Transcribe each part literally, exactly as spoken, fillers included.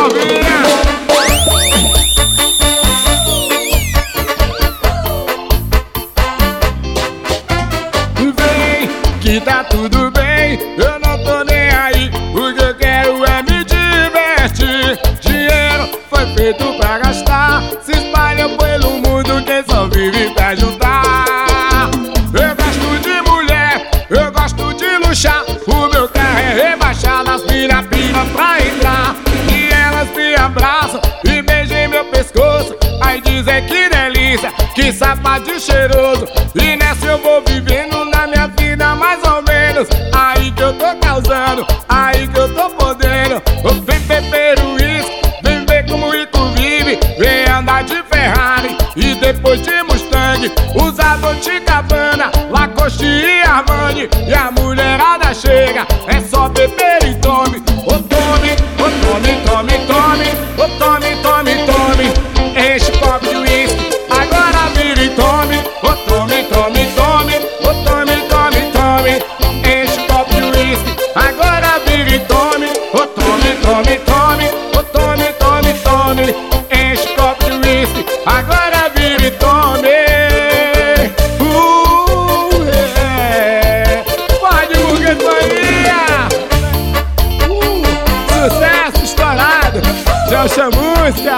novinha. Vem, que tá tudo bem, eu não tô nem aí. O que eu quero é me divertir. Dinheiro foi feito pra gastar, se espalha pelo mundo, quem só vive pra juntar. Eu gosto de mulher, eu gosto de luxar. O meu carro é rebaixado, as mina pina pra entrar. E elas me abraçam e beijam meu pescoço. Aí dizem que delícia, que sapato cheiroso. E nessa eu vou vivendo na minha vida mais ou menos. Aí que eu tô causando, aí que eu tô podendo. Vem beber uísque, vem ver como o rico vive. Vem andar de Ferrari e depois de Mustang. Usa Dolce e Gabbana, Lacoste e Armani. E a mulherada chega, é só beber e tome. Ô tome, ô tome, tome, tome. Ô tome, tome, tome. Enche o copo de uísque, agora vira e tome. Ô tome, tome, tome. Ô tome, tome, tome. Enche o copo de uísque, agora vira e tome. Ô tome, tome, tome. Ô tome, tome, tome. Enche o copo de uísque, agora vira e tome. Uh, é. Pode burguesia. Uh, sucesso estourado. Jocha Música.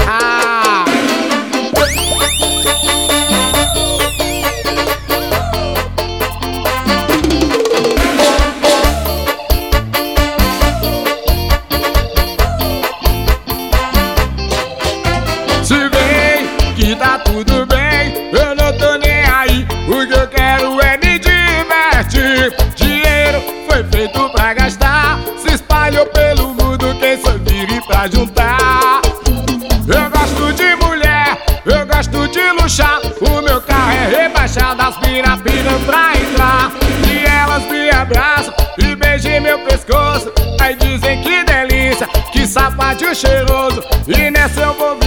Se vem, que tá tudo bem, eu não tô nem aí. O que eu quero é me divertir. Dinheiro foi feito pra gastar, se espalhou pelo mundo, quem só vive pra juntar. Eu gosto de mulher, eu gosto de luxar. O meu carro é rebaixado, as mina pinam pra entrar. E elas me abraçam e beijam meu pescoço. Aí dizem que delícia, que sapato cheiroso. E nessa eu vou